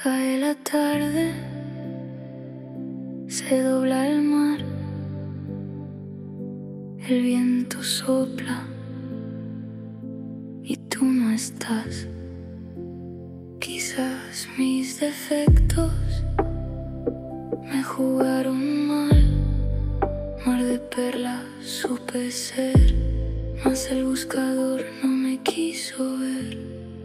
Cae la tarde, se dobla el mar, el viento sopla y tú no estás. Quizás mis defectos me jugaron mal. Mar de perlas supe ser, mas el buscador no me quiso ver.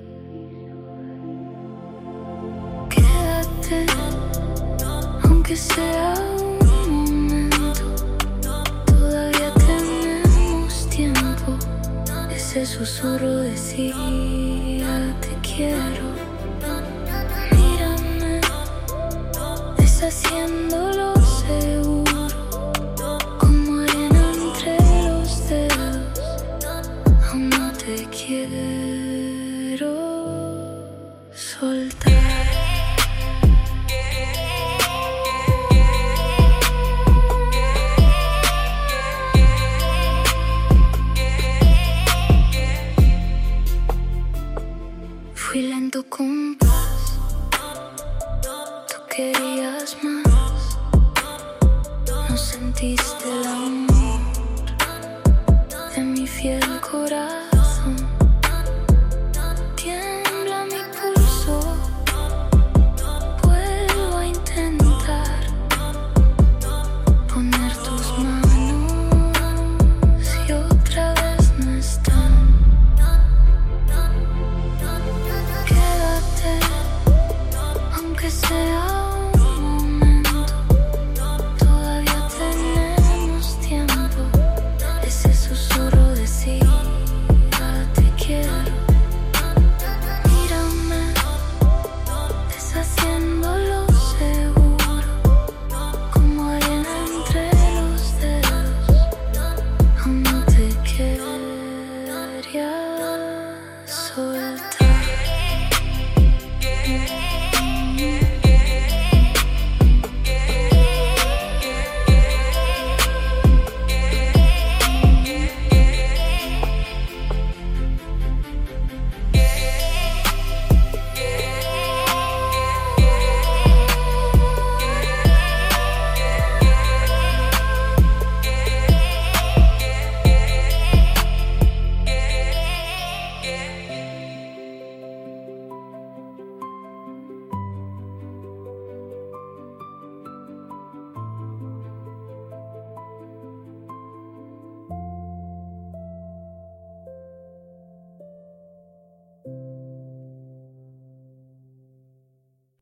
Quédate, aunque sea un momento, todavía tenemos tiempo. Ese susurro decía te quiero. Mírame, deshaciéndolo seguro, como arena entre los dedos. Aún no te quiero soltar. Fui lento compás, tú querías más. No sentiste el amor de mi fiel corazón. Tiembla mi pulso, vuelvo a intentar poner tus manos y otra vez no están. Quédate, aunque sea un momento, todavía tenemos tiempo. Ese susurro decía te quiero. Mírame, deshaciéndolo seguro, como arena entre los dedos. Aún no te quería soltar.